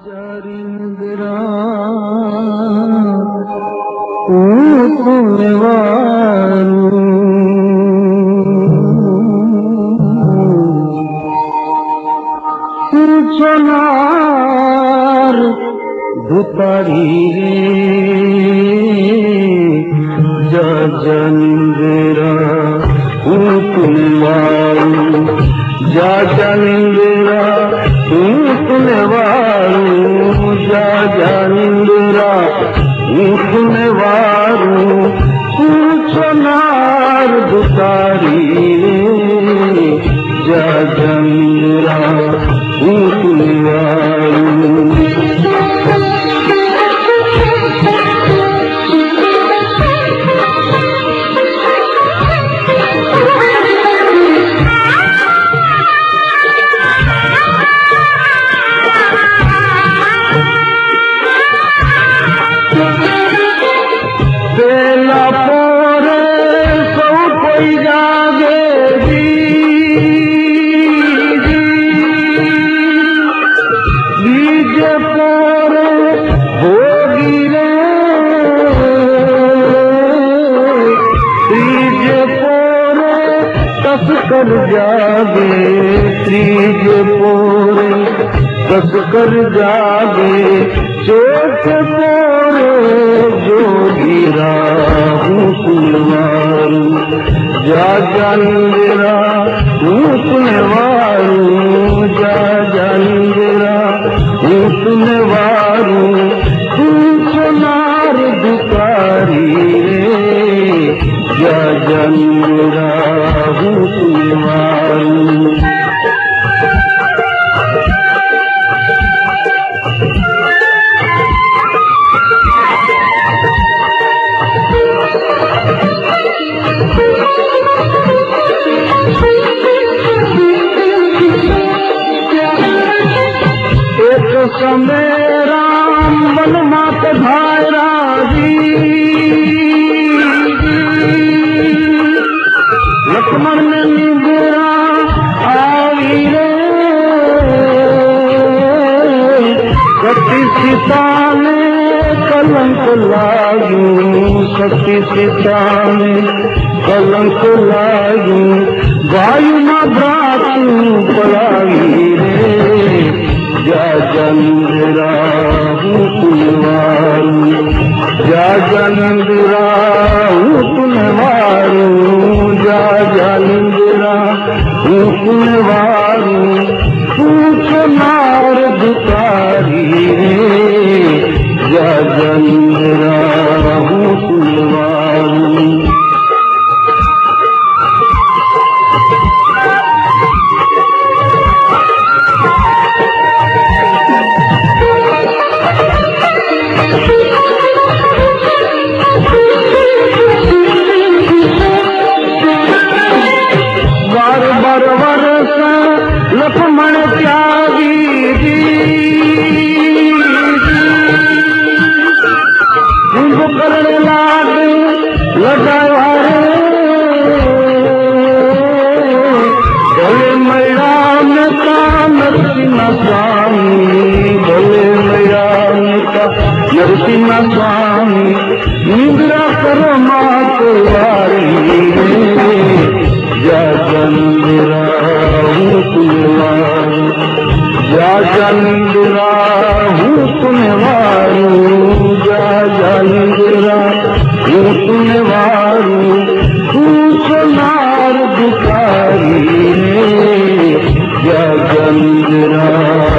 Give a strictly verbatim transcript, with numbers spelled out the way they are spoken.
जारिंदरा ऊतुलवारू सोनार दुतारी जारिंदरा ऊतुलवारू जारिंदरा ऊतुलवारू जारिंदरा ऊतुलवारू सोनार दुतारी जारिंदरा ऊतुलवारू बेला पोरे सौ कोई जागे जी बीज पोरे होगी रे त्रीज पोरे कस कर जागे त्रीज पोरे कस कर जागे चोट पोरे जोगीरा ऊतुलवारू जा जारिंदरा ऊतुलवारू जा जारिंदरा ऊतुलवारू तू सोनार दुतारी जा जारिंदरा ऊतुलवारू एक समय राम वन मात भायरा जी लक्ष्मण ने निंदरा आई रे सती सीता ने कलंक लागू सती सीता ने कलंक लागू वायु न भ्रातु पलाई रे जा जारिंदरा ऊतुलवारू जा जारिंदरा ऊतुलवारू जा जारिंदरा ऊतुलवारू तू सोनार दुतारी जा जारिंदरा ऊतुलवारू बार बार वर्ष लक्ष्मण त्यागी जी करण लाग लगाया रे भले मैराम का नरसिंह स्वामी भले मैराम का नरसिंह स्वामी निंद्रा करो मात वारी जा जारिंदरा ऊतुलवारू जा जारिंदरा ऊतुलवारू जा जारिंदरा ऊतुलवारू तू सोनार दुतारी जा जारिंदरा